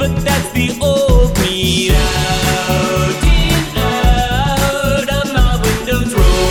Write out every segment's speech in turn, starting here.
but that's the old me. Out and out of my windows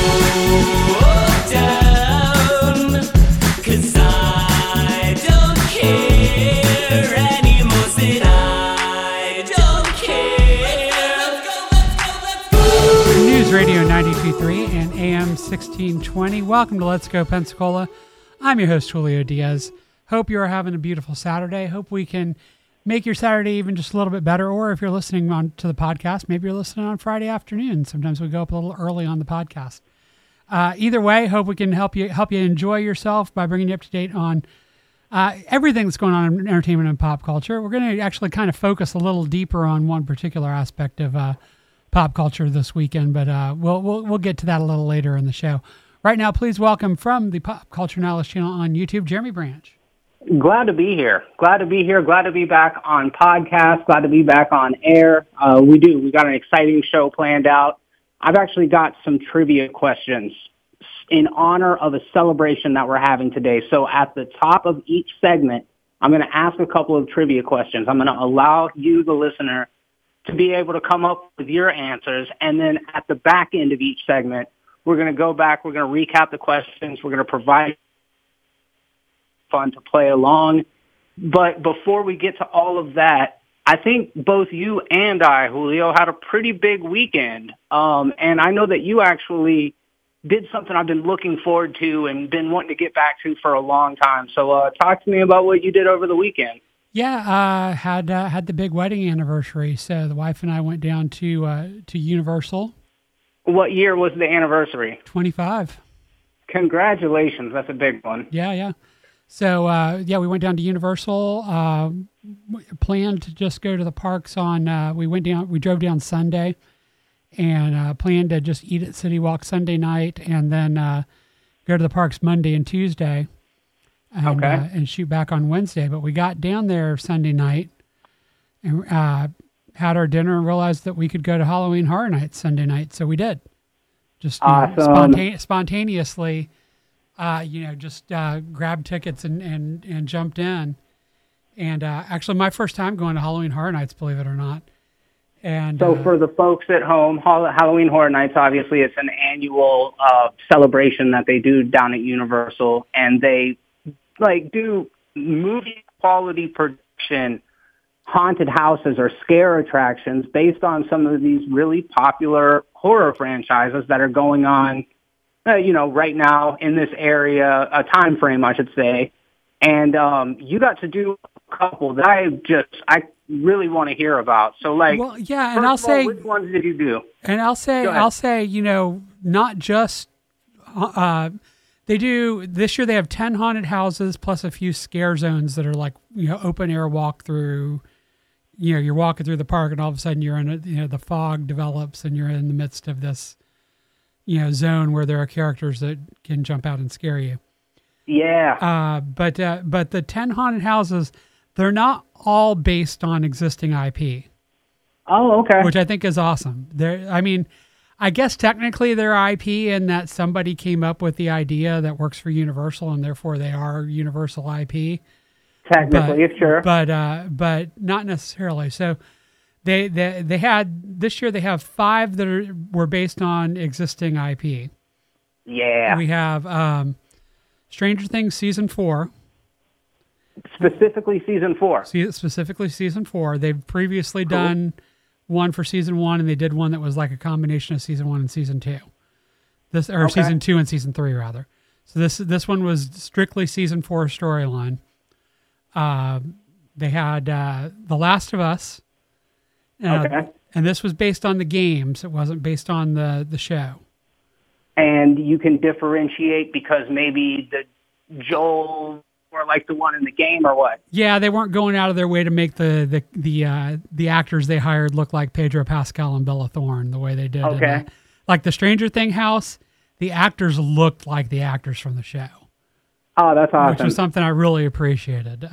roll down, 'cause I don't care anymore, said I don't care. Let's go. News Radio 92.3 and AM 1620. Welcome to Let's Go Pensacola. I'm your host, Julio Diaz. Hope you're having a beautiful Saturday. Hope we can make your Saturday even just a little bit better. Or if you're listening on to the podcast, maybe you're listening on Friday afternoon. Sometimes we go up a little early on the podcast. Either way, hope we can help you enjoy yourself by bringing you up to date on everything that's going on in entertainment and pop culture. We're going to actually kind of focus a little deeper on one particular aspect of pop culture this weekend, but we'll get to that a little later in the show. Right now, please welcome from the Pop Culture Knowledge channel on YouTube, Jeremy Branch. Glad to be here. Glad to be here. Glad to be back on podcast. Glad to be back on air. We got an exciting show planned out. I've actually got some trivia questions in honor of a celebration that we're having today. So at the top of each segment, I'm going to ask a couple of trivia questions. I'm going to allow you, the listener, to be able to come up with your answers. And then at the back end of each segment, we're going to go back. We're going to recap the questions. We're going to provide fun to play along. But before we get to all of that, I think both you and I, Julio, had a pretty big weekend. And I know that you actually did something I've been looking forward to and been wanting to get back to for a long time. So talk to me about what you did over the weekend. Yeah, had the big wedding anniversary. So the wife and I went down to Universal. What year was the anniversary? 25. Congratulations. That's a big one. Yeah. So, we went down to Universal, planned to just go to the parks we drove down Sunday and planned to just eat at City Walk Sunday night and then go to the parks Monday and Tuesday and shoot back on Wednesday. But we got down there Sunday night and had our dinner and realized that we could go to Halloween Horror Nights Sunday night. So we did. Just awesome. Spontaneously, grabbed tickets and jumped in. And actually my first time going to Halloween Horror Nights, believe it or not. And so for the folks at home, Halloween Horror Nights, obviously it's an annual celebration that they do down at Universal. And they do movie quality production haunted houses or scare attractions based on some of these really popular horror franchises that are going on, right now in this area, a time frame, I should say. And you got to do a couple that I really want to hear about. So and I'll say, which ones did you do? And I'll say, not just, they do, this year they have 10 haunted houses plus a few scare zones that are open air walkthrough. You're walking through the park and all of a sudden you're in the fog develops and you're in the midst of this, zone where there are characters that can jump out and scare you. Yeah. But the 10 haunted houses, they're not all based on existing IP. Oh, okay. Which I think is awesome. I guess technically they're IP in that somebody came up with the idea that works for Universal and therefore they are Universal IP. Technically, sure. But not necessarily. So they had, this year they have 5 that were based on existing IP. Yeah. We have Stranger Things Season 4. Specifically Season 4. Specifically Season 4. They've previously done one for Season 1, and they did one that was like a combination of Season 1 and Season 2. Season 2 and Season 3, rather. So this one was strictly Season 4 storyline. They had The Last of Us. And this was based on the games. It wasn't based on the show. And you can differentiate because maybe the Joel or like the one in the game or what? Yeah, they weren't going out of their way to make the actors they hired look like Pedro Pascal and Bella Thorne the way they did. Okay. Like the Stranger Thing house, the actors looked like the actors from the show. Oh, that's awesome. Which was something I really appreciated.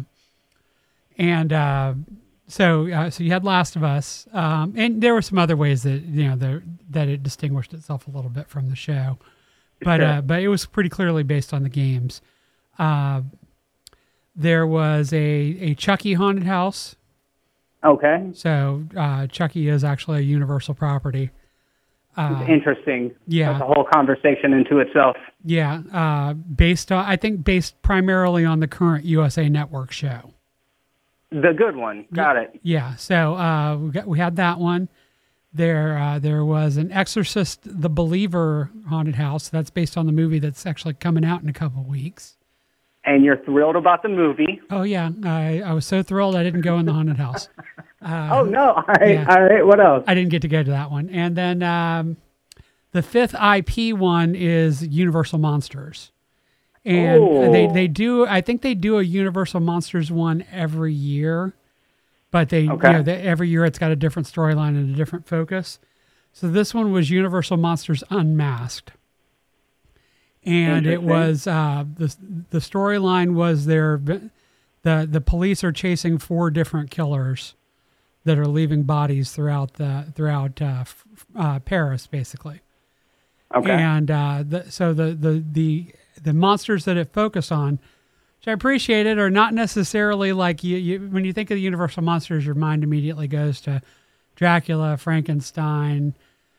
So you had Last of Us, and there were some other ways that that it distinguished itself a little bit from the show, but it was pretty clearly based on the games. There was a Chucky haunted house, Okay. So Chucky is actually a Universal property. Interesting. Yeah. That's a whole conversation into itself. Yeah, based primarily on the current USA Network show. The good one. Got it. Yeah, so we had that one. There was an Exorcist: The Believer haunted house. That's based on the movie that's actually coming out in a couple of weeks. And you're thrilled about the movie. Oh yeah, I was so thrilled I didn't go in the haunted house. Oh no! All right, yeah. all right. What else? I didn't get to go to that one. And then the fifth IP one is Universal Monsters, and they do. I think they do a Universal Monsters one every year, but every year it's got a different storyline and a different focus. So this one was Universal Monsters Unmasked, and it was the storyline was the police are chasing 4 different killers that are leaving bodies throughout Paris, basically. Okay. And the monsters that it focused on, which I appreciated, are not necessarily like you when you think of the Universal monsters, your mind immediately goes to Dracula, Frankenstein,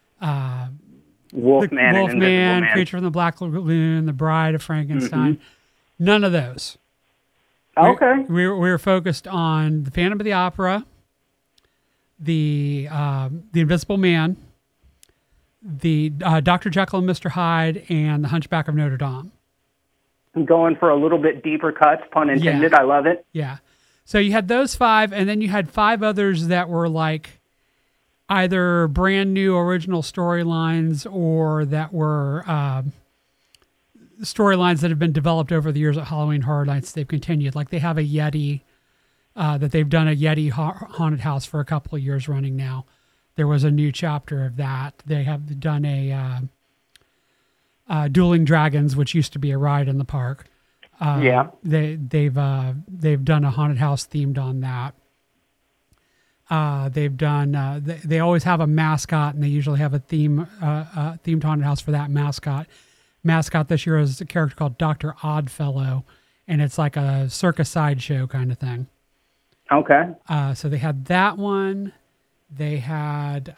Wolfman, Creature from the Black Lagoon, The Bride of Frankenstein. Mm-hmm. None of those. Okay. We were focused on the Phantom of the Opera, the Invisible Man, the Dr. Jekyll and Mr. Hyde, and the Hunchback of Notre Dame. I'm going for a little bit deeper cuts, pun intended. Yeah. I love it. Yeah. So you had those 5, and then you had 5 others that were like either brand new original storylines or that were storylines that have been developed over the years at Halloween Horror Nights. They've continued. Like they have a Yeti, that they've done a Yeti haunted house for a couple of years running now. There was a new chapter of that. They have done a Dueling Dragons, which used to be a ride in the park. They've done a haunted house themed on that. They've done. They always have a mascot, and they usually have a themed haunted house for that mascot. Mascot this year is a character called Dr. Oddfellow, and it's like a circus sideshow kind of thing. Okay. So they had that one. They had.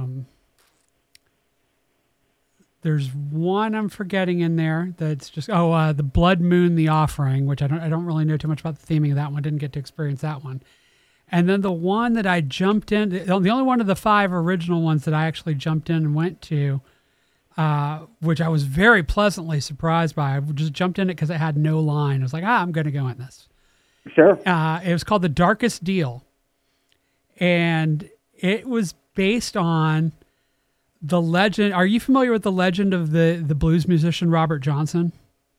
There's one I'm forgetting in there that's just the Blood Moon, the Offering, which I don't really know too much about the theming of that one. Didn't get to experience that one. And then the one that I jumped in, the only one of the 5 original ones that I actually jumped in and went to, which I was very pleasantly surprised by. I just jumped in it because it had no line. I was like, I'm going to go in this. Sure. It was called The Darkest Deal. And it was based on the legend. Are you familiar with the legend of the blues musician Robert Johnson?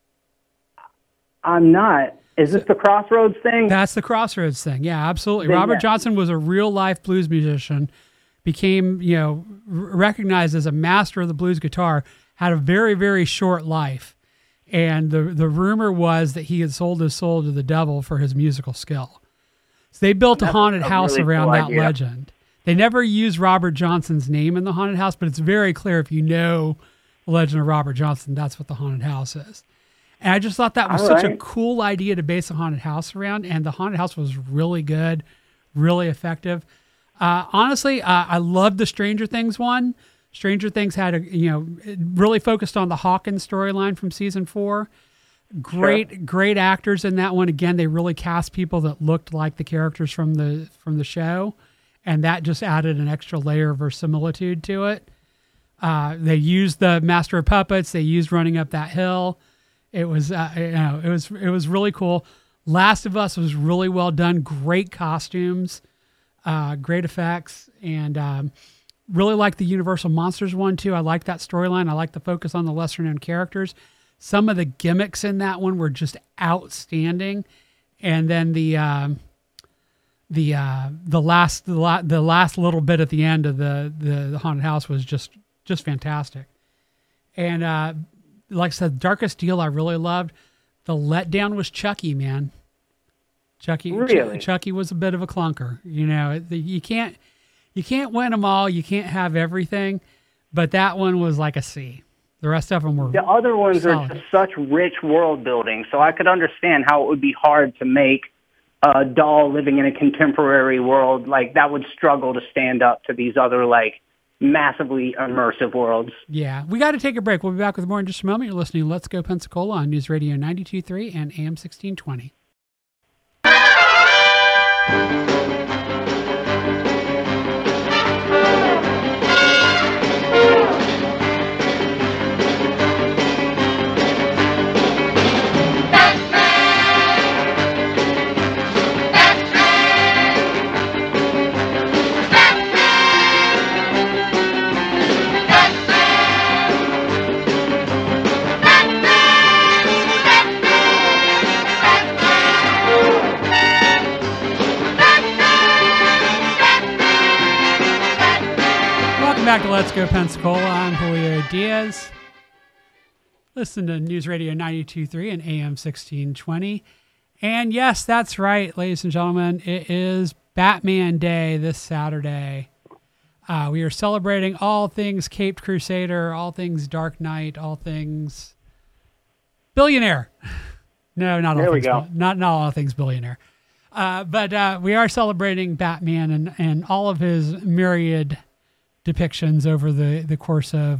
I'm not. Is this the Crossroads thing? That's the Crossroads thing. Yeah, absolutely. Robert Johnson was a real life blues musician, became, recognized as a master of the blues guitar, had a very, very short life. And the rumor was that he had sold his soul to the devil for his musical skill. So they built a haunted house really around that legend. They never used Robert Johnson's name in the haunted house, but it's very clear if you know the legend of Robert Johnson, that's what the haunted house is. And I just thought that was such a cool idea to base a haunted house around, and the haunted house was really good, really effective. Honestly, I loved the Stranger Things one. Stranger Things had really focused on the Hawkins storyline from season 4. Great actors in that one. Again, they really cast people that looked like the characters from the show, and that just added an extra layer of verisimilitude to it. They used the Master of Puppets. They used Running Up That Hill. It was it was really cool. Last of Us was really well done. Great costumes, great effects, and really liked the Universal Monsters one too. I like that storyline. I like the focus on the lesser known characters. Some of the gimmicks in that one were just outstanding, and then the last little bit at the end of the haunted house was just fantastic. And like I said, Darkest Deal I really loved. The letdown was Chucky, man. Chucky was a bit of a clunker. You can't win them all. You can't have everything, but that one was like a C. The rest of them were the other ones solid. are just such rich world building, so I could understand how it would be hard to make doll living in a contemporary world, like that would struggle to stand up to these other like massively immersive worlds. Yeah, we got to take a break. We'll be back with more in just a moment. You're listening to Let's Go Pensacola on News Radio 92.3 and AM 1620. Back to Let's Go Pensacola. I'm Julio Diaz. Listen to News Radio 92.3 and AM 1620. And yes, that's right, ladies and gentlemen. It is Batman Day this Saturday. We are celebrating all things Caped Crusader, all things Dark Knight, all things billionaire. No, not all there things. We go. Not all things billionaire. But we are celebrating Batman and all of his myriad depictions over the course of,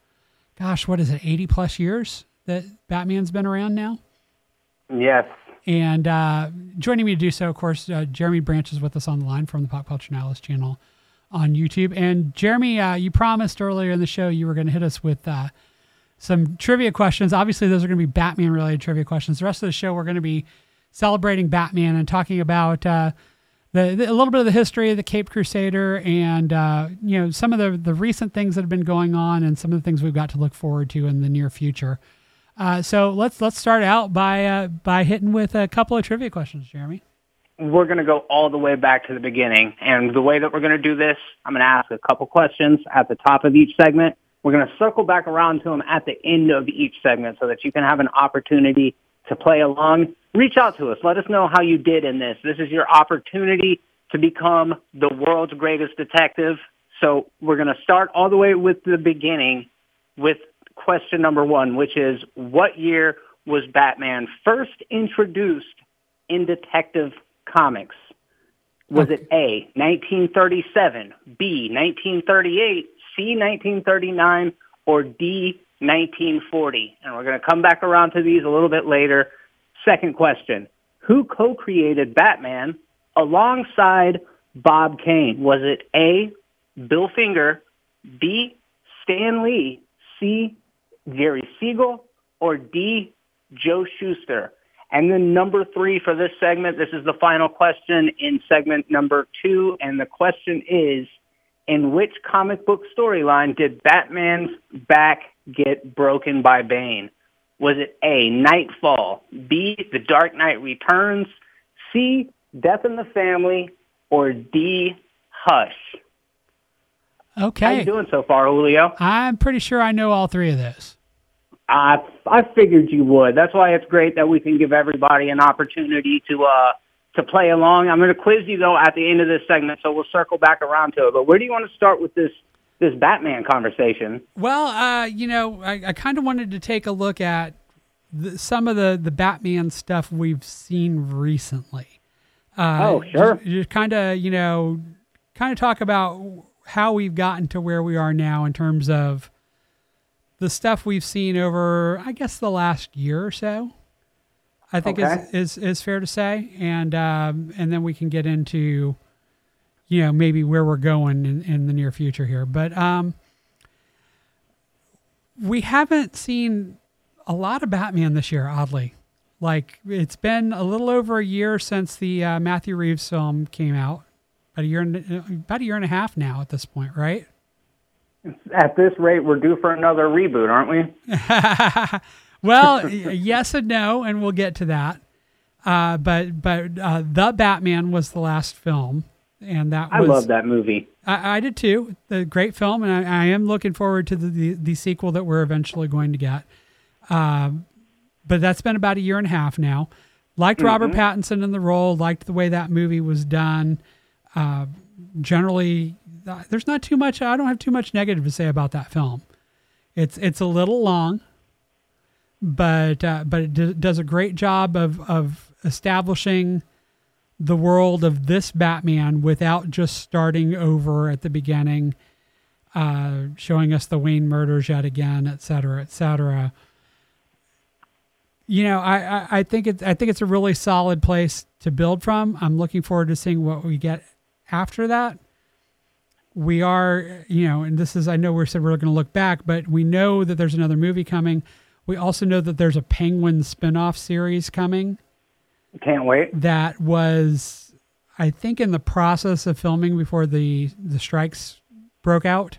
what is it, 80 plus years that Batman's been around now? Yes. And joining me to do so, of course, Jeremy Branch is with us on the line from the Pop Culture Analyst channel on YouTube. And Jeremy, you promised earlier in the show you were going to hit us with some trivia questions. Obviously, those are going to be Batman-related trivia questions. The rest of the show, we're going to be celebrating Batman and talking about a little bit of the history of the Caped Crusader and, some of the recent things that have been going on and some of the things we've got to look forward to in the near future. So let's start out by hitting with a couple of trivia questions, Jeremy. We're going to go all the way back to the beginning. And the way that we're going to do this, I'm going to ask a couple questions at the top of each segment. We're going to circle back around to them at the end of each segment so that you can have an opportunity to play along. Reach out to us. Let us know how you did in this. This is your opportunity to become the world's greatest detective. So we're going to start all the way with the beginning with question number 1, which is, what year was Batman first introduced in Detective Comics? Was it A, 1937, B, 1938, C, 1939, or D, 1940? And we're going to come back around to these a little bit later. Second question, who co-created Batman alongside Bob Kane? Was it A, Bill Finger, B, Stan Lee, C, Jerry Siegel, or D, Joe Shuster? And then number 3 for this segment, this is the final question in segment number 2, and the question is, in which comic book storyline did Batman's back get broken by Bane? Was it A, Nightfall, B, The Dark Knight Returns, C, Death in the Family, or D, Hush? Okay. How you doing so far, Julio? I'm pretty sure I know all 3 of those. I figured you would. That's why it's great that we can give everybody an opportunity to play along. I'm going to quiz you, though, at the end of this segment, so we'll circle back around to it. But where do you want to start with this Batman conversation? Well, I kind of wanted to take a look at some of the Batman stuff we've seen recently. Oh, sure. Just kind of talk about how we've gotten to where we are now in terms of the stuff we've seen over, I guess, the last year or so. I think is fair to say, and then we can get into, maybe where we're going in the near future here. But we haven't seen a lot of Batman this year, oddly. Like, it's been a little over a year since the Matthew Reeves film came out. About a year and a half now at this point, right? At this rate, we're due for another reboot, aren't we? Well, yes and no, and we'll get to that. But The Batman was the last film, and I love that movie. I did too. A great film, and I am looking forward to the sequel that we're eventually going to get. But that's been about a year and a half now. Liked Robert Pattinson in the role. Liked the way that movie was done. Generally, there's not too much. I don't have too much negative to say about that film. It's a little long, but it does a great job of establishing the world of this Batman without just starting over at the beginning, showing us the Wayne murders yet again, et cetera, et cetera. You know, I think it's a really solid place to build from. I'm looking forward to seeing what we get after that. We are, you know, and this is, I know we said we're going to look back, but we know that there's another movie coming. We also know that there's a Penguin spinoff series coming. Can't wait. That was, I think, in the process of filming before the strikes broke out.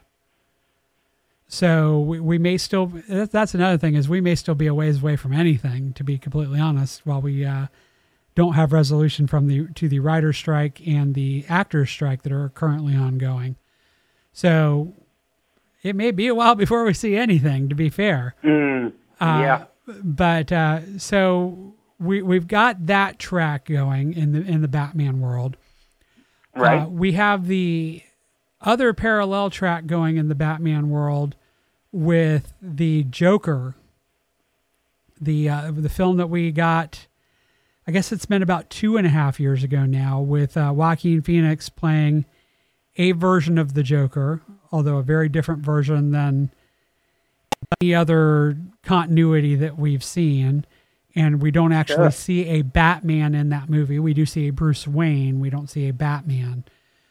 So we may still, that's another thing, is we may still be a ways away from anything, to be completely honest, while we don't have resolution from the writer's strike and the actor's strike that are currently ongoing. So it may be a while before we see anything, to be fair. Yeah. But so we've got that track going in the Batman world. Right. We have the other parallel track going in the Batman world with the Joker, the film that we got. I guess it's been about 2.5 years ago now, with Joaquin Phoenix playing a version of the Joker, although a very different version than any other continuity that we've seen. And we don't actually see a Batman in that movie. We do see a Bruce Wayne. We don't see a Batman.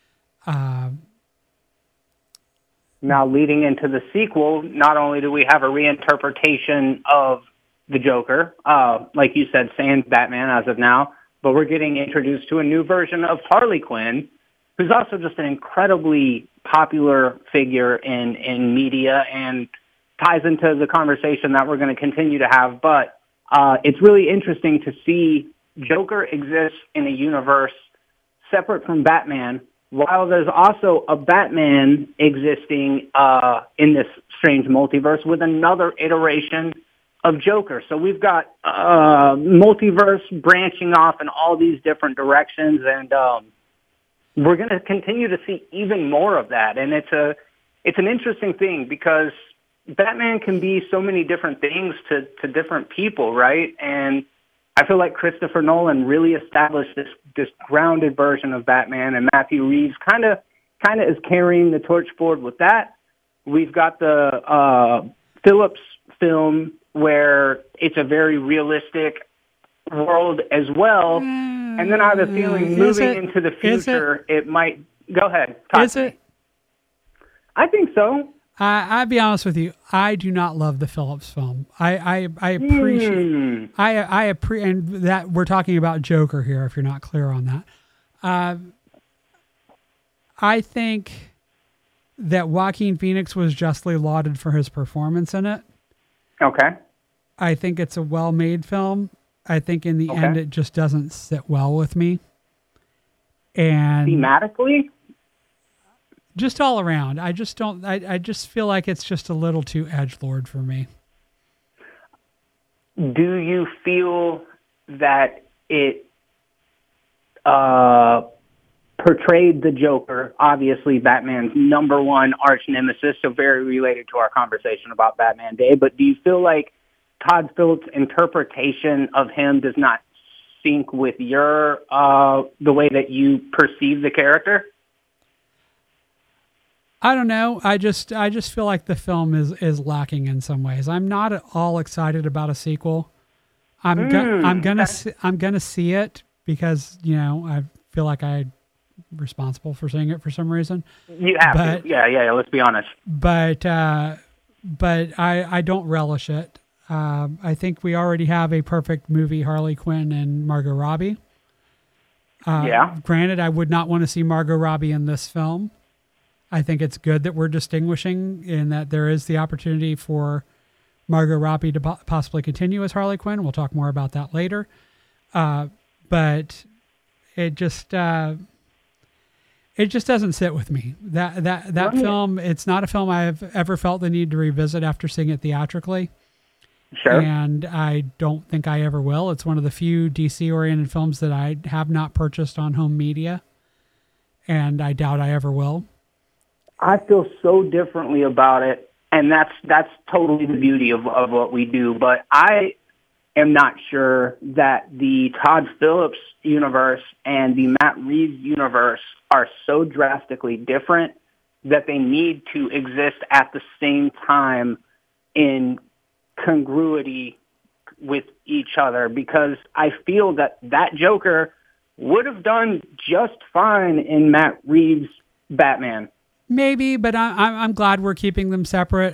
Now, leading into the sequel, not only do we have a reinterpretation of the Joker, like you said, sans Batman as of now, but we're getting introduced to a new version of Harley Quinn, who's also just an incredibly popular figure in media and ties into the conversation that we're going to continue to have. But it's really interesting to see Joker exists in a universe separate from Batman, while there's also a Batman existing in this strange multiverse with another iteration of Joker. So we've got multiverse branching off in all these different directions, and we're going to continue to see even more of that. And it's an interesting thing, because Batman can be so many different things to different people, right? And I feel like Christopher Nolan really established this grounded version of Batman, and Matthew Reeves kind of is carrying the torch forward with that. We've got the Phillips film, where it's a very realistic world as well. And then I have a feeling moving into the future, it might... Go ahead. Is it? I think so. I'll be honest with you. I do not love the Phillips film. I appreciate... and that we're talking about Joker here, if you're not clear on that. I think that Joaquin Phoenix was justly lauded for his performance in it. Okay. I think it's a well-made film. I think in the end, it just doesn't sit well with me. And thematically? Just all around. I just don't, I just feel like it's just a little too edgelord for me. Do you feel that it portrayed the Joker, obviously Batman's number one arch nemesis, so very related to our conversation about Batman Day, but do you feel like Todd Phillips' interpretation of him does not sync with your the way that you perceive the character? I don't know. I just feel like the film is lacking in some ways. I'm not at all excited about a sequel. I'm gonna see it because, you know, I feel like I'm responsible for seeing it for some reason. You have to. Yeah. Let's be honest. But I don't relish it. I think we already have a perfect movie, Harley Quinn and Margot Robbie. Granted, I would not want to see Margot Robbie in this film. I think it's good that we're distinguishing in that there is the opportunity for Margot Robbie to possibly continue as Harley Quinn. We'll talk more about that later. But it just doesn't sit with me. That film, it's not a film I've ever felt the need to revisit after seeing it theatrically. Sure. And I don't think I ever will. It's one of the few DC-oriented films that I have not purchased on home media, and I doubt I ever will. I feel so differently about it, and that's totally the beauty of what we do. But I am not sure that the Todd Phillips universe and the Matt Reeves universe are so drastically different that they need to exist at the same time in congruity with each other, because I feel that Joker would have done just fine in Matt Reeves' Batman. Maybe, but I'm glad we're keeping them separate.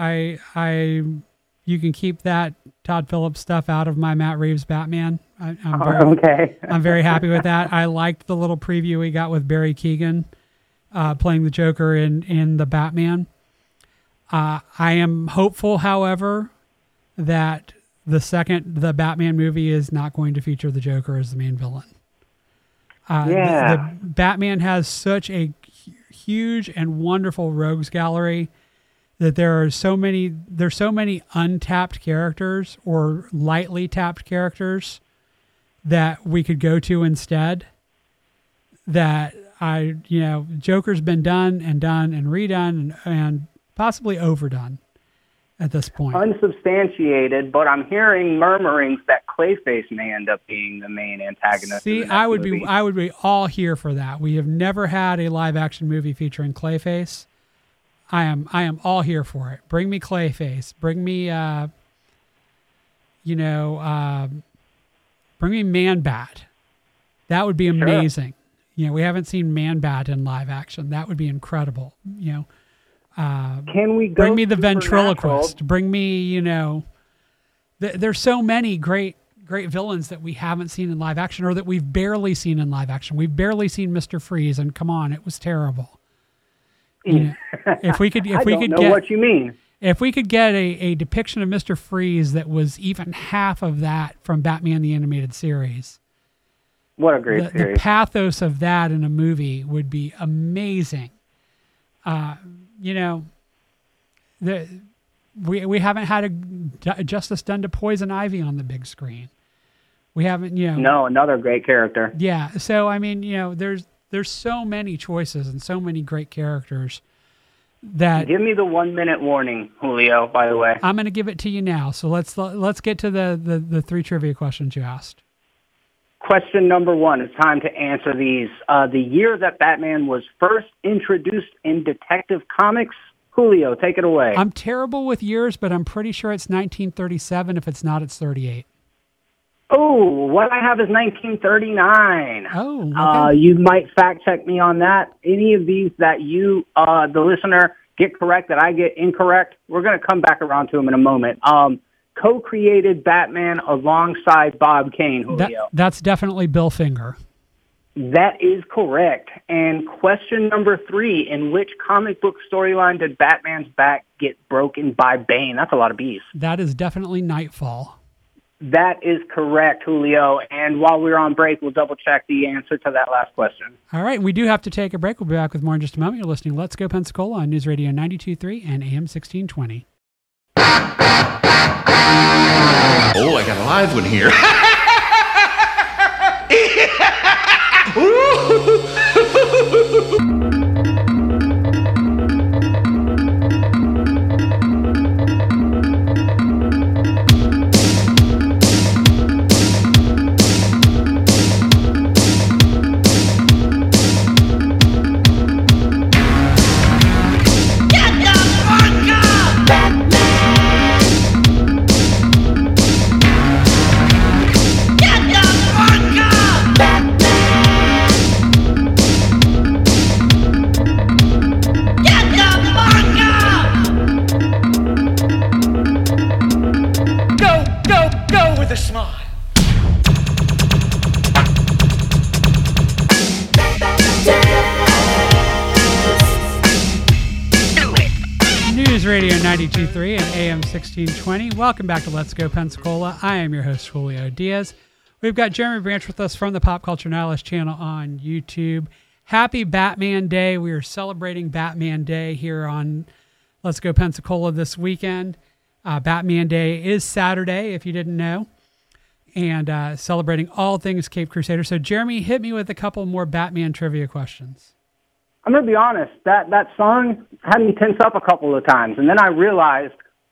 You can keep that Todd Phillips stuff out of my Matt Reeves Batman. Okay. I'm very happy with that. I liked the little preview we got with Barry Keoghan playing the Joker in the Batman. I am hopeful, however, that the Batman movie is not going to feature the Joker as the main villain. The Batman has such a huge and wonderful rogues gallery that there's so many untapped characters or lightly tapped characters that we could go to instead. That Joker's been done and redone and possibly overdone at this point. Unsubstantiated, but I'm hearing murmurings that Clayface may end up being the main antagonist. See, I would be all here for that. We have never had a live action movie featuring Clayface. I am all here for it. Bring me Clayface. Bring me bring me Man-Bat. That would be amazing. Sure. We haven't seen Man-Bat in live action. That would be incredible. Can we go bring me the ventriloquist? Bring me, there's so many great villains that we haven't seen in live action, or that we've barely seen in live action. We've barely seen Mr. Freeze, and come on, it was terrible. If we could get what you mean. If we could get a depiction of Mr. Freeze that was even half of that from Batman the Animated Series. What a great series. The pathos of that in a movie would be amazing. We haven't had a justice done to Poison Ivy on the big screen. We haven't, No, another great character. Yeah. So, I mean, there's so many choices and so many great characters that. Give me the 1 minute warning, Julio, by the way. I'm going to give it to you now. So let's get to the three trivia questions you asked. Question number one. It's time to answer these. The year that Batman was first introduced in Detective Comics. Julio, take it away. I'm terrible with years, but I'm pretty sure it's 1937. If it's not, it's 38. Oh, what I have is 1939. Oh, okay. You might fact check me on that. Any of these that you, the listener, get correct that I get incorrect, we're going to come back around to them in a moment. Co-created Batman alongside Bob Kane, Julio. That's definitely Bill Finger. That is correct. And question number three, in which comic book storyline did Batman's back get broken by Bane? That's a lot of B's. That is definitely Nightfall. That is correct, Julio. And while we're on break, we'll double-check the answer to that last question. All right, we do have to take a break. We'll be back with more in just a moment. You're listening to Let's Go Pensacola on News Radio 92.3 and AM 1620. Oh, I got a live one here. Radio 92.3 and AM 1620. Welcome back to Let's Go Pensacola. I am your host, Julio Diaz. We've got Jeremy Branch with us from the Pop Culture Nihilist channel on YouTube. Happy Batman Day. We are celebrating Batman Day here on Let's Go Pensacola this weekend. Batman Day is Saturday, if you didn't know, and celebrating all things Cape Crusader. So, Jeremy, hit me with a couple more Batman trivia questions. I'm going to be honest, that song had me tense up a couple of times, and then I realized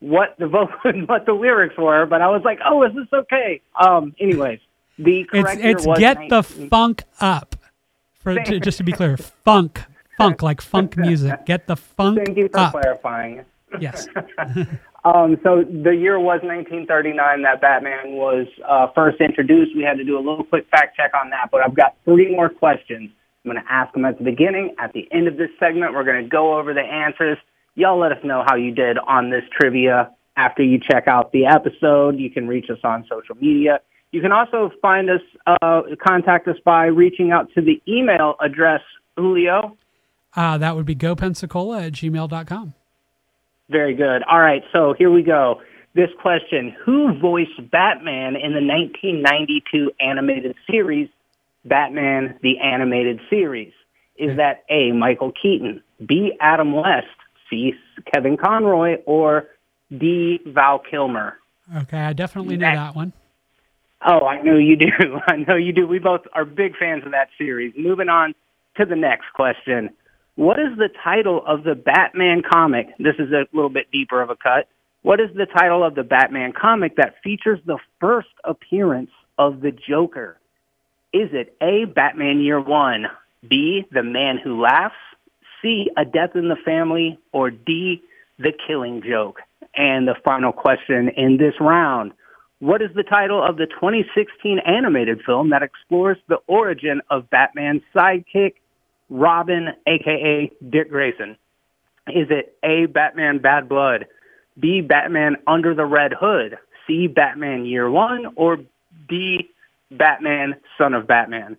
what the what the lyrics were, but I was like, oh, is this okay? Anyways, the correct it's year was Get the Funk Up. Just to be clear, funk like funk music. Get the funk up. Thank you for clarifying. Yes. So the year was 1939 that Batman was first introduced. We had to do a little quick fact check on that, but I've got 3 more questions. I'm going to ask them at the beginning. At the end of this segment, we're going to go over the answers. Y'all let us know how you did on this trivia after you check out the episode. You can reach us on social media. You can also find us, contact us by reaching out to the email address, Julio. That would be gopensacola@gmail.com. Very good. All right, so here we go. This question, who voiced Batman in the 1992 animated series, Batman the Animated Series? Is that A, Michael Keaton, B, Adam West, C, Kevin Conroy, or D, Val Kilmer? Okay, I definitely know that one. Oh, I know you do. I know you do. We both are big fans of that series. Moving on to the next question. What is the title of the Batman comic? This is a little bit deeper of a cut. What is the title of the Batman comic that features the first appearance of the Joker? Is it A, Batman Year One, B, The Man Who Laughs, C, A Death in the Family, or D, The Killing Joke? And the final question in this round. What is the title of the 2016 animated film that explores the origin of Batman's sidekick, Robin, a.k.a. Dick Grayson? Is it A, Batman Bad Blood, B, Batman Under the Red Hood, C, Batman Year One, or D, Batman Son of Batman?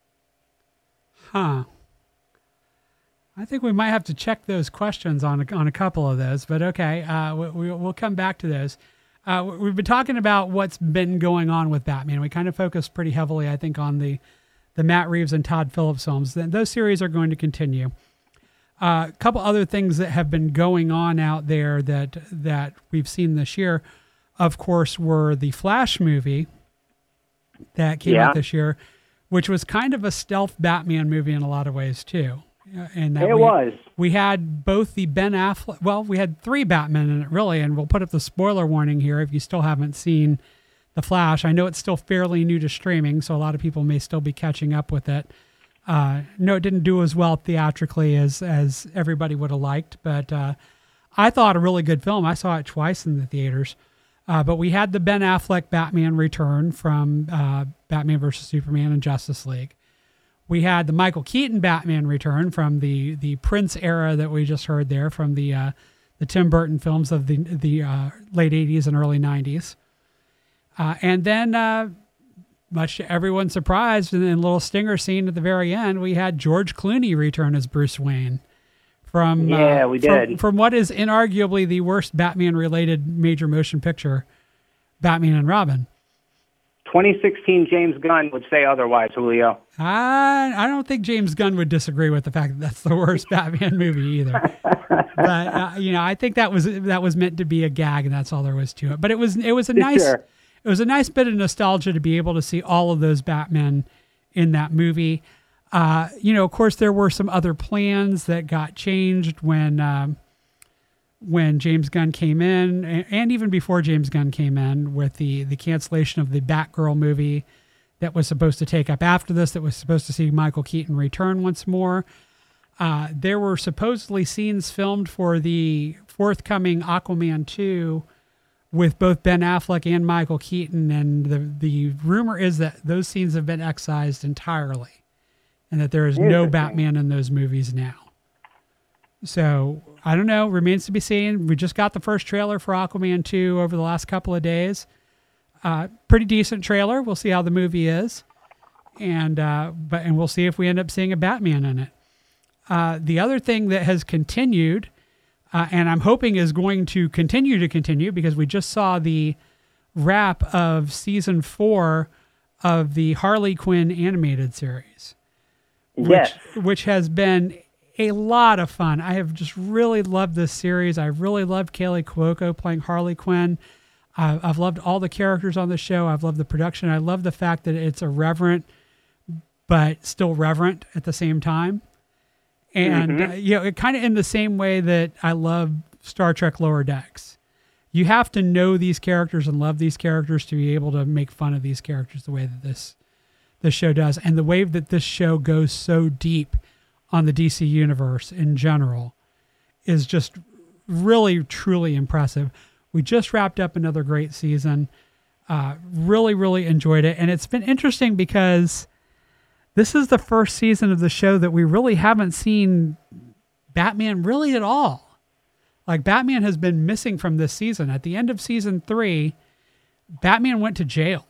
Huh. I think we might have to check those questions on a couple of those, but okay, we'll come back to those. We've been talking about what's been going on with Batman. We kind of focused pretty heavily, I think, on the Matt Reeves and Todd Phillips films. Those series are going to continue. A couple other things that have been going on out there that we've seen this year, of course, were the Flash movie that came out this year, which was kind of a stealth Batman movie in a lot of ways too. And that we had both the Ben Affleck, well, we had 3 Batmen in it really, and we'll put up the spoiler warning here if you still haven't seen The Flash. I know it's still fairly new to streaming, so a lot of people may still be catching up with it. No, it didn't do as well theatrically as everybody would have liked, but I thought a really good film. I saw it twice in the theaters. But we had the Ben Affleck Batman return from Batman vs. Superman and Justice League. We had the Michael Keaton Batman return from the Prince era that we just heard there from the Tim Burton films of the late 80s and early 90s. And then, much to everyone's surprise, in a little stinger scene at the very end, we had George Clooney return as Bruce Wayne. From what is inarguably the worst Batman-related major motion picture, Batman and Robin. 2016 James Gunn would say otherwise, Julio. I don't think James Gunn would disagree with the fact that that's the worst Batman movie either. But I think that was meant to be a gag, and that's all there was to it. But it was a nice it was a nice bit of nostalgia to be able to see all of those Batmen in that movie. Of course, there were some other plans that got changed when James Gunn came in, and even before James Gunn came in, with the cancellation of the Batgirl movie that was supposed to take up after this, that was supposed to see Michael Keaton return once more. There were supposedly scenes filmed for the forthcoming Aquaman 2 with both Ben Affleck and Michael Keaton, and the rumor is that those scenes have been excised entirely, and that there is no Batman in those movies now. So, I don't know. Remains to be seen. We just got the first trailer for Aquaman 2 over the last couple of days. Pretty decent trailer. We'll see how the movie is. And we'll see if we end up seeing a Batman in it. The other thing that has continued, and I'm hoping is going to continue because we just saw the wrap of season 4 of the Harley Quinn animated series. Which has been a lot of fun. I have just really loved this series. I really loved Kaley Cuoco playing Harley Quinn. I've loved all the characters on the show. I've loved the production. I love the fact that it's irreverent, but still reverent at the same time. And, it kind of in the same way that I love Star Trek Lower Decks. you have to know these characters and love these characters to be able to make fun of these characters the way that this show does. And the way that this show goes so deep on the DC universe in general is just really, truly impressive. We just wrapped up another great season. Really, really enjoyed it. And it's been interesting because this is the first season of the show that we really haven't seen Batman really at all. Like, Batman has been missing from this season. At the end of season 3, Batman went to jail.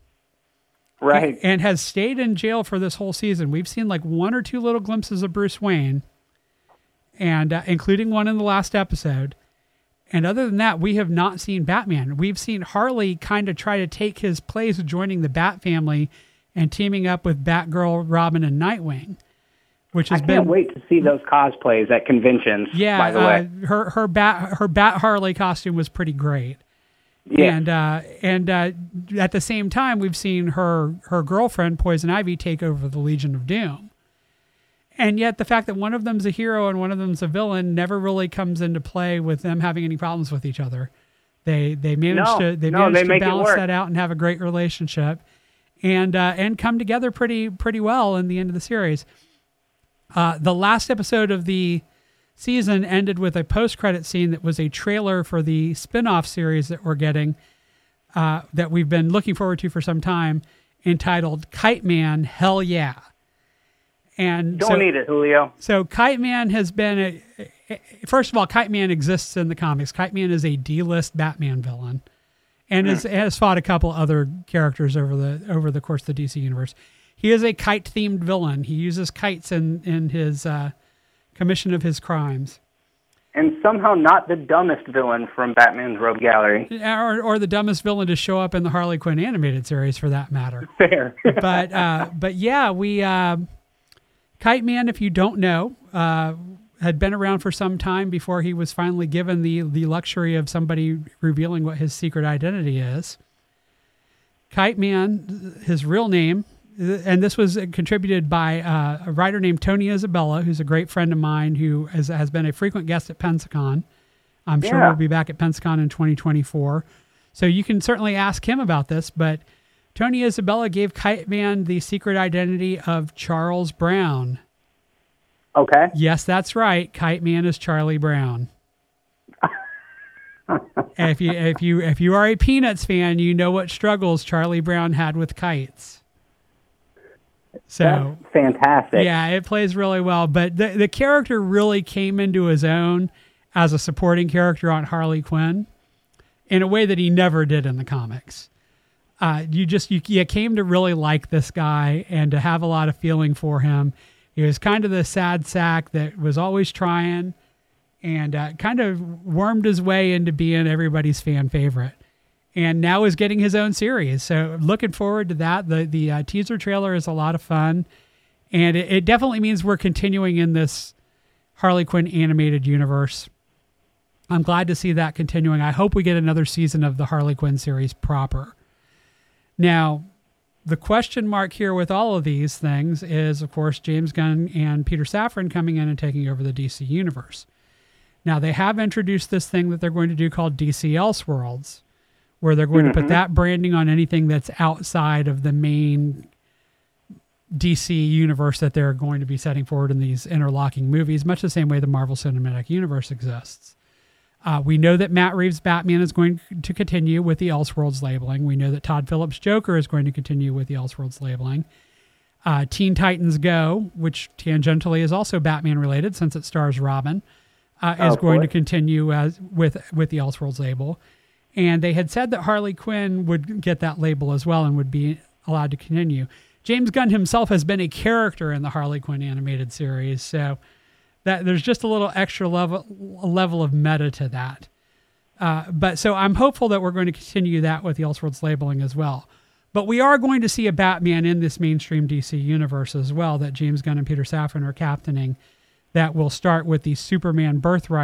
Right. And has stayed in jail for this whole season. We've seen like 1 or 2 little glimpses of Bruce Wayne, and including one in the last episode. And other than that, we have not seen Batman. We've seen Harley kind of try to take his place of joining the Bat family and teaming up with Batgirl, Robin, and Nightwing, which has I can't been wait to see those cosplays at conventions. yeah. By the way, her Bat Harley costume was pretty great. yeah. And at the same time, we've seen her girlfriend Poison Ivy take over the Legion of Doom. And yet the fact that one of them's a hero and one of them's a villain never really comes into play with them having any problems with each other. They managed to balance that out and have a great relationship, and come together pretty well in the end of the series. The last episode of the season ended with a post-credit scene that was a trailer for the spin-off series that we're getting, that we've been looking forward to for some time, entitled Kite Man, Hell Yeah. And Don't need it, Julio. So Kite Man has been first of all, Kite Man exists in the comics. Kite Man is a D-list Batman villain, and has fought a couple other characters over the course of the DC universe. He is a kite-themed villain. He uses kites in his commission of his crimes. And somehow not the dumbest villain from Batman's Rogue Gallery. Or the dumbest villain to show up in the Harley Quinn animated series, for that matter. Fair. But yeah, we Kite Man, if you don't know, had been around for some time before he was finally given the luxury of somebody revealing what his secret identity is. Kite Man, his real name, and this was contributed by a writer named Tony Isabella, who's a great friend of mine who has been a frequent guest at Pensacon. I'm sure we'll be back at Pensacon in 2024. So you can certainly ask him about this, but Tony Isabella gave Kite Man the secret identity of Charles Brown. Okay. Yes, that's right. Kite Man is Charlie Brown. If you are a Peanuts fan, you know what struggles Charlie Brown had with kites. So that's fantastic. Yeah, it plays really well. But the character really came into his own as a supporting character on Harley Quinn in a way that he never did in the comics. You came to really like this guy and to have a lot of feeling for him. He was kind of the sad sack that was always trying, and kind of wormed his way into being everybody's fan favorite. And now is getting his own series. So looking forward to that. The teaser trailer is a lot of fun, and it definitely means we're continuing in this Harley Quinn animated universe. I'm glad to see that continuing. I hope we get another season of the Harley Quinn series proper. Now, the question mark here with all of these things is, of course, James Gunn and Peter Safran coming in and taking over the DC universe. Now, they have introduced this thing that they're going to do called DC Elseworlds, where they're going to put that branding on anything that's outside of the main DC universe that they're going to be setting forward in these interlocking movies, much the same way the Marvel Cinematic Universe exists. We know that Matt Reeves' Batman is going to continue with the Elseworlds labeling. We know that Todd Phillips' Joker is going to continue with the Elseworlds labeling. Teen Titans Go, which tangentially is also Batman related since it stars Robin, is going to continue with the Elseworlds label. And they had said that Harley Quinn would get that label as well and would be allowed to continue. James Gunn himself has been a character in the Harley Quinn animated series, so that there's just a little extra level of meta to that. But so I'm hopeful that we're going to continue that with the Elseworlds labeling as well. But we are going to see a Batman in this mainstream DC universe as well that James Gunn and Peter Safran are captaining. That will start with the Superman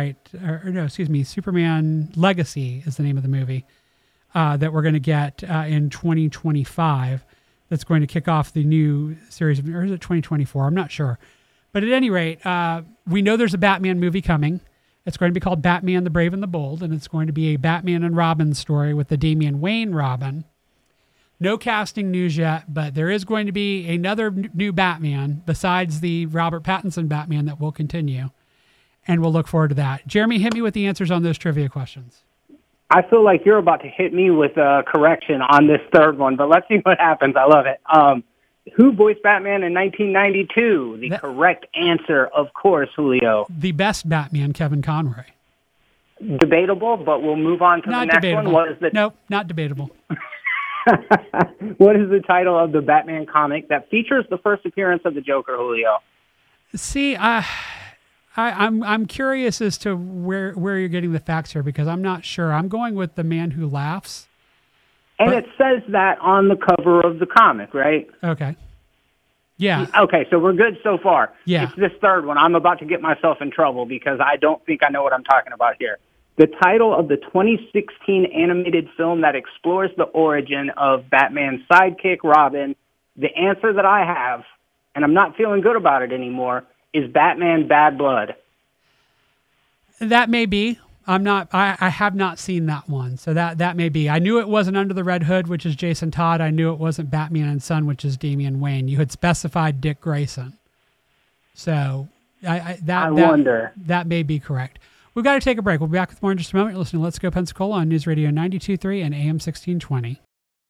Superman Legacy is the name of the movie that we're going to get in 2025. That's going to kick off the new series, or is it 2024? I'm not sure. But at any rate, we know there's a Batman movie coming. It's going to be called Batman the Brave and the Bold, and it's going to be a Batman and Robin story with the Damian Wayne Robin. No casting news yet, but there is going to be another new Batman besides the Robert Pattinson Batman that will continue, and we'll look forward to that. Jeremy, hit me with the answers on those trivia questions. I feel like you're about to hit me with a correction on this third one, but let's see what happens. I love it. Who voiced Batman in 1992? The correct answer, of course, Julio. The best Batman, Kevin Conroy. Debatable, but we'll move on to the next one. What is the... Nope, not debatable. What is the title of the Batman comic that features the first appearance of the Joker, Julio? See, I'm curious as to where you're getting the facts here, because I'm not sure. I'm going with The Man Who Laughs. And it says that on the cover of the comic, right? Okay. Yeah. Okay, so we're good so far. Yeah. It's this third one. I'm about to get myself in trouble because I don't think I know what I'm talking about here. The title of the 2016 animated film that explores the origin of Batman's sidekick, Robin, the answer that I have, and I'm not feeling good about it anymore, is Batman Bad Blood. That may be. I have not seen that one, so that may be. I knew it wasn't Under the Red Hood, which is Jason Todd. I knew it wasn't Batman and Son, which is Damian Wayne. You had specified Dick Grayson. So I wonder. That may be correct. We've got to take a break. We'll be back with more in just a moment. You're listening to Let's Go Pensacola on News Radio 92.3 and AM 1620.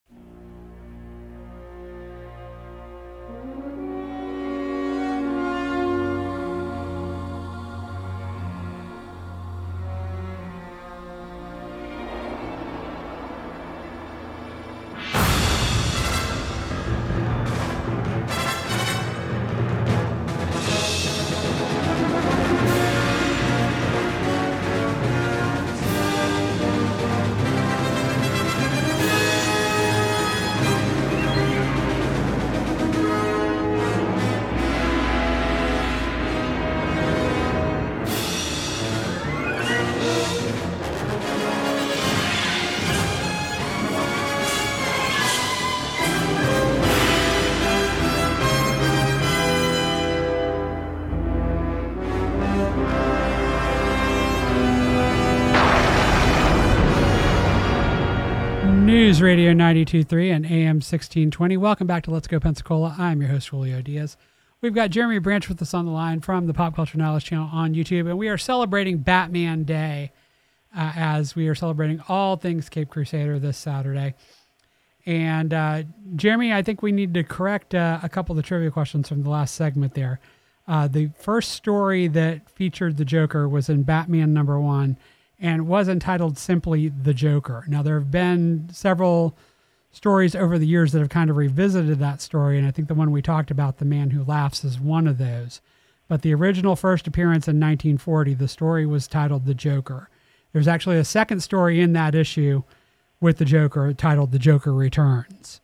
News Radio 92.3 and AM 1620. Welcome back to Let's Go Pensacola. I'm your host, Julio Diaz. We've got Jeremy Branch with us on the line from the Pop Culture Knowledge channel on YouTube, and we are celebrating Batman Day as we are celebrating all things Cape Crusader this Saturday. And Jeremy, I think we need to correct a couple of the trivia questions from the last segment there. The first story that featured the Joker was in Batman #1 and was entitled simply The Joker. Now, there have been several stories over the years that have kind of revisited that story, and I think the one we talked about, The Man Who Laughs, is one of those. But the original first appearance in 1940, the story was titled The Joker. There's actually a second story in that issue with the Joker titled The Joker Returns.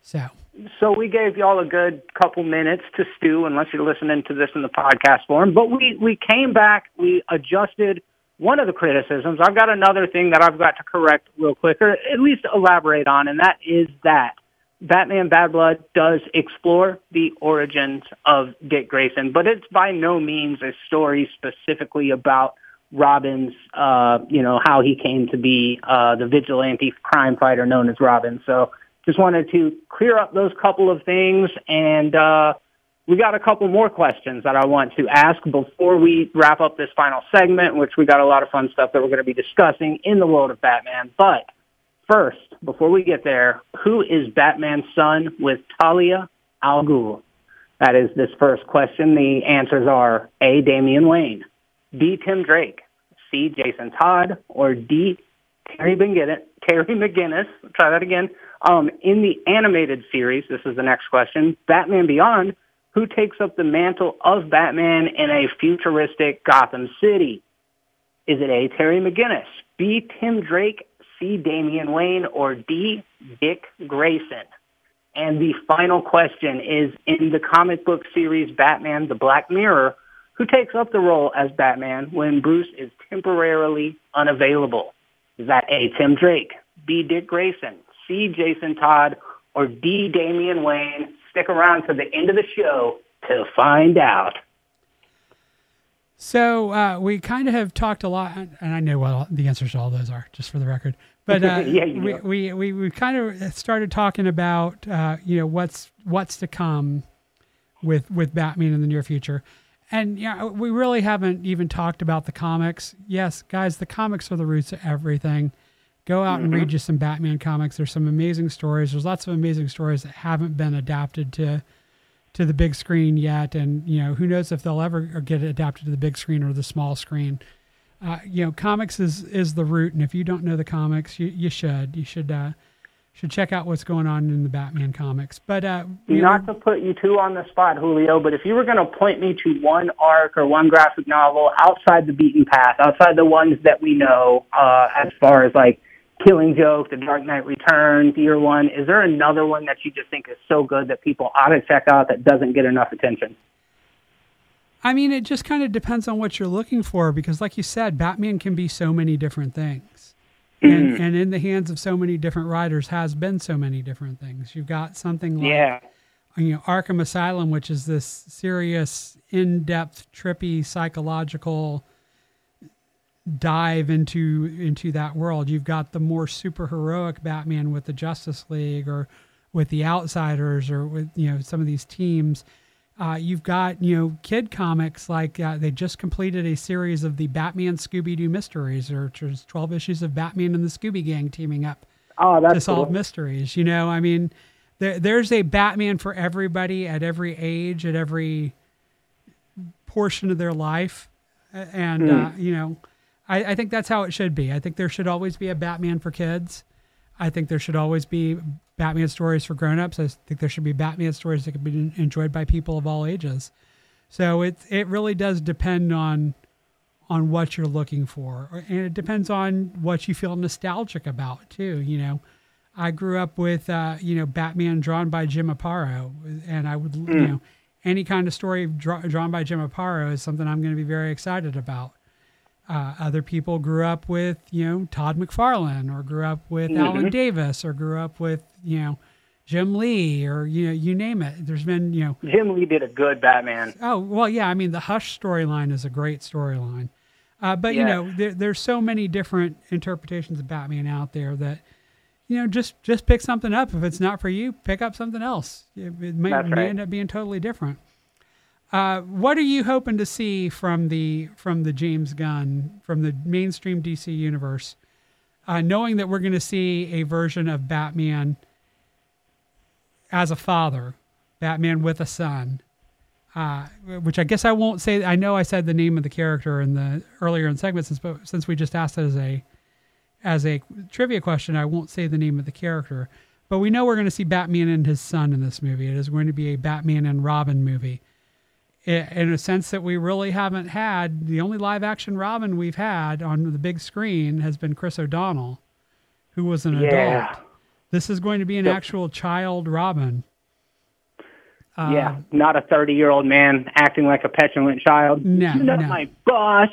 So we gave y'all a good couple minutes to stew, unless you're listening to this in the podcast form. But we came back, we adjusted one of the criticisms. I've got another thing that I've got to correct real quick, or at least elaborate on, and that is that Batman Bad Blood does explore the origins of Dick Grayson, but it's by no means a story specifically about Robin's, how he came to be the vigilante crime fighter known as Robin. So just wanted to clear up those couple of things, and we got a couple more questions that I want to ask before we wrap up this final segment, which we got a lot of fun stuff that we're going to be discussing in the world of Batman. But first, before we get there, who is Batman's son with Talia al Ghul? That is this first question. The answers are A, Damian Wayne, B, Tim Drake, C, Jason Todd, or D, Terry McGinnis. Try that again. In the animated series, this is the next question, Batman Beyond, who takes up the mantle of Batman in a futuristic Gotham City? Is it A, Terry McGinnis, B, Tim Drake, C, Damian Wayne, or D, Dick Grayson? And the final question is, in the comic book series Batman the Black Mirror, who takes up the role as Batman when Bruce is temporarily unavailable? Is that A, Tim Drake, B, Dick Grayson, C, Jason Todd, or D, Damian Wayne? Stick around to the end of the show to find out. So we kind of have talked a lot, and I know what the answers to all those are, just for the record. But Yeah, you do. we kind of started talking about what's to come with Batman in the near future, and we really haven't even talked about the comics. Yes, guys, the comics are the roots of everything. Go out and read you some Batman comics. There's some amazing stories. There's lots of amazing stories that haven't been adapted to the big screen yet, and who knows if they'll ever get adapted to the big screen or the small screen. Comics is the root, and if you don't know the comics, you should check out what's going on in the Batman comics. But not to put you too on the spot, Julio, but if you were going to point me to one arc or one graphic novel outside the beaten path, outside the ones that we know, as far as like Killing Joke, The Dark Knight Returns, Year One, is there another one that you just think is so good that people ought to check out that doesn't get enough attention? I mean, it just kind of depends on what you're looking for, because like you said, Batman can be so many different things. And in the hands of so many different writers has been so many different things. You've got something like Arkham Asylum, which is this serious, in-depth, trippy, psychological dive into that world. You've got the more superheroic Batman with the Justice League or with the Outsiders or with some of these teams. You've got kid comics like they just completed a series of the Batman Scooby-Doo mysteries, which is 12 issues of Batman and the Scooby Gang teaming up to solve mysteries. I mean, there's a Batman for everybody at every age, at every portion of their life, and I think that's how it should be. I think there should always be a Batman for kids. I think there should always be Batman stories for grown-ups. I think there should be Batman stories that can be enjoyed by people of all ages. So it really does depend on what you're looking for. And it depends on what you feel nostalgic about, too. I grew up with, Batman drawn by Jim Aparo. And I would, any kind of story drawn by Jim Aparo is something I'm going to be very excited about. Other people grew up with, Todd McFarlane, or grew up with Alan Davis, or grew up with, Jim Lee, or, you name it. There's been, Jim Lee did a good Batman. Oh, well, yeah. I mean, the Hush storyline is a great storyline. But, there's so many different interpretations of Batman out there that, just pick something up. If it's not for you, pick up something else. It may end up being totally different. What are you hoping to see from the James Gunn, from the mainstream DC universe, knowing that we're going to see a version of Batman as a father, Batman with a son, which I guess I won't say. I know I said the name of the character earlier in segments, but since we just asked it as a trivia question, I won't say the name of the character. But we know we're going to see Batman and his son in this movie. It is going to be a Batman and Robin movie. In a sense that we really haven't had. The only live action Robin we've had on the big screen has been Chris O'Donnell, who was an adult. This is going to be an actual child Robin. Not a 30-year-old man acting like a petulant child. No, my boss.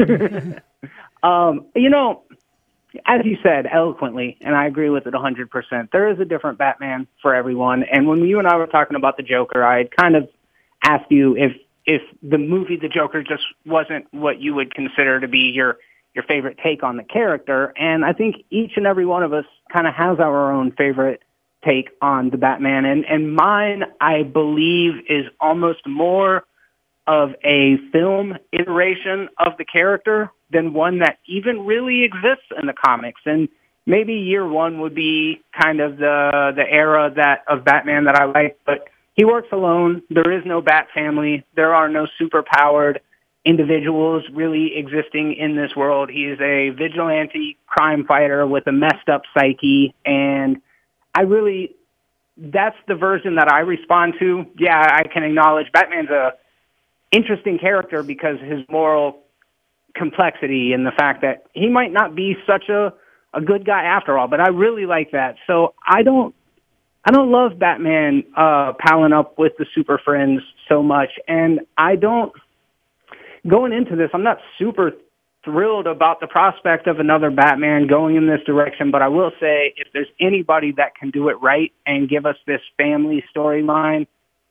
As you said eloquently, and I agree with it 100%, there is a different Batman for everyone. And when you and I were talking about the Joker, I had kind of asked you if the movie The Joker just wasn't what you would consider to be your favorite take on the character. And I think each and every one of us kind of has our own favorite take on the Batman. And mine, I believe, is almost more of a film iteration of the character than one that even really exists in the comics. And maybe Year One would be kind of the era of Batman that I like, but he works alone. There is no Bat family. There are no superpowered individuals really existing in this world. He is a vigilante crime fighter with a messed up psyche. And that's the version that I respond to. Yeah, I can acknowledge Batman's a interesting character because his moral complexity and the fact that he might not be such a good guy after all, but I really like that. So I don't love Batman palling up with the Super Friends so much, and going into this, I'm not super thrilled about the prospect of another Batman going in this direction, but I will say if there's anybody that can do it right and give us this family storyline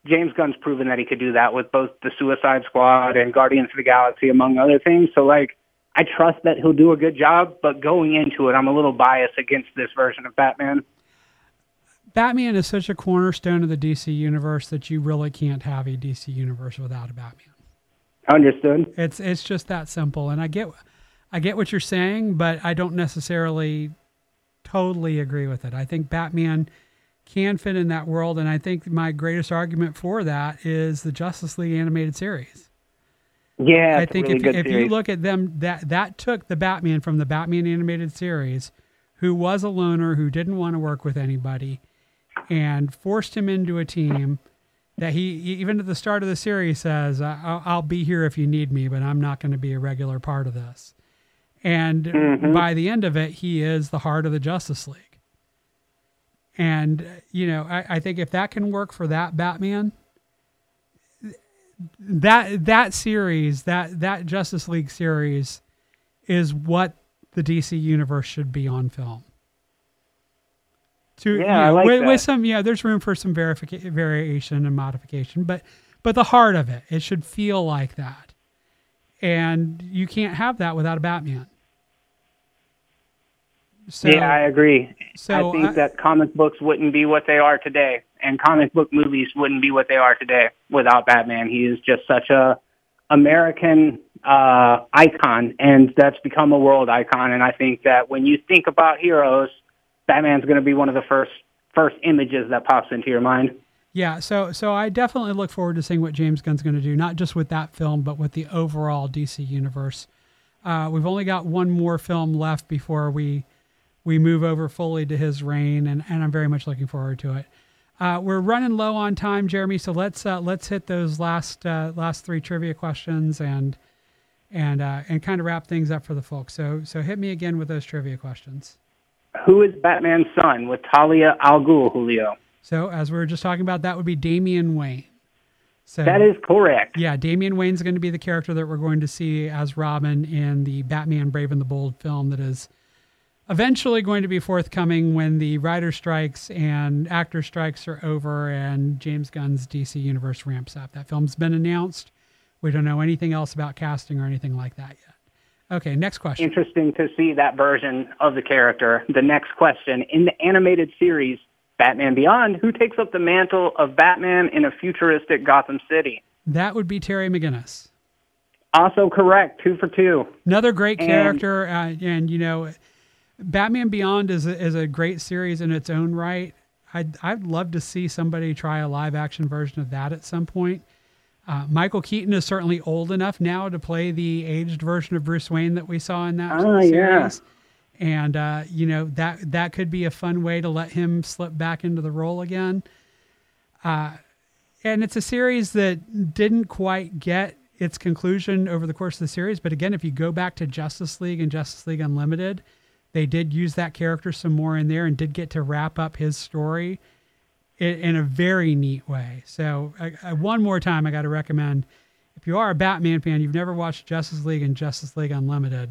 James Gunn's proven that he could do that with both the Suicide Squad and Guardians of the Galaxy, among other things. So, like, I trust that he'll do a good job, but going into it, I'm a little biased against this version of Batman. Batman is such a cornerstone of the DC universe that you really can't have a DC universe without a Batman. Understood. It's just that simple. And I get what you're saying, but I don't necessarily totally agree with it. I think Batman can fit in that world, and I think my greatest argument for that is the Justice League animated series. Yeah, I think if you look at them, that took the Batman from the Batman animated series, who was a loner, who didn't want to work with anybody, and forced him into a team that he, even at the start of the series, says, I'll be here if you need me, but I'm not going to be a regular part of this. And by the end of it, he is the heart of the Justice League. And, you know, I think if that can work for that Batman, that series, that Justice League series is what the DC universe should be on film. I like that. With some, there's room for some variation and modification, but the heart of it should feel like that. And you can't have that without a Batman. So, yeah, I agree. So I think that comic books wouldn't be what they are today, and comic book movies wouldn't be what they are today without Batman. He is just such a American icon, and that's become a world icon. And I think that when you think about heroes, Batman's going to be one of the first images that pops into your mind. Yeah, so I definitely look forward to seeing what James Gunn's going to do, not just with that film, but with the overall DC universe. We've only got one more film left before we move over fully to his reign, and I'm very much looking forward to it. We're running low on time, Jeremy, so let's hit those last three trivia questions and kind of wrap things up for the folks. So hit me again with those trivia questions. Who is Batman's son with Talia al Ghul, Julio? So as we were just talking about, that would be Damian Wayne. So that is correct. Yeah, Damian Wayne's going to be the character that we're going to see as Robin in the Batman Brave and the Bold film that is eventually going to be forthcoming when the writer strikes and actor strikes are over and James Gunn's DC universe ramps up. That film's been announced. We don't know anything else about casting or anything like that yet. Okay, next question. Interesting to see that version of the character. The next question. In the animated series, Batman Beyond, who takes up the mantle of Batman in a futuristic Gotham City? That would be Terry McGinnis. Also correct. 2 for 2. Another great character. And you know, Batman Beyond is a great series in its own right. I'd love to see somebody try a live action version of that at some point. Michael Keaton is certainly old enough now to play the aged version of Bruce Wayne that we saw in that series. Yeah. And, you know, that could be a fun way to let him slip back into the role again. And it's a series that didn't quite get its conclusion over the course of the series. But again, if you go back to Justice League and Justice League Unlimited, they did use that character some more in there and did get to wrap up his story in a very neat way. So one more time, I got to recommend, if you are a Batman fan, you've never watched Justice League and Justice League Unlimited,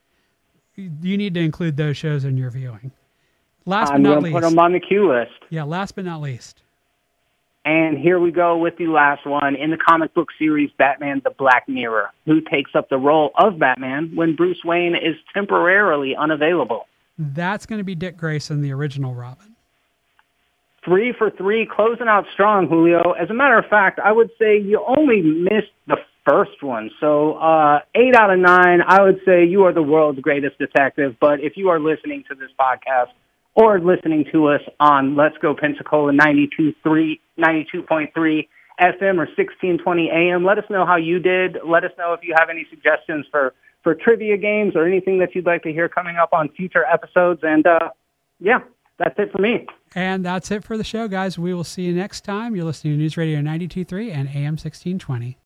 you need to include those shows in your viewing. Last but not least. I'm going to put them on the queue list. Yeah, last but not least. And here we go with the last one. In the comic book series Batman the Black Mirror, who takes up the role of Batman when Bruce Wayne is temporarily unavailable? That's going to be Dick Grayson, the original Robin. 3 for 3, closing out strong, Julio. As a matter of fact, I would say you only missed the first one. So 8 out of 9, I would say you are the world's greatest detective. But if you are listening to this podcast or listening to us on Let's Go Pensacola 92.3 FM or 1620 AM, let us know how you did. Let us know if you have any suggestions for trivia games or anything that you'd like to hear coming up on future episodes. And yeah, that's it for me. And that's it for the show, guys. We will see you next time. You're listening to News Radio 92.3 and AM 1620.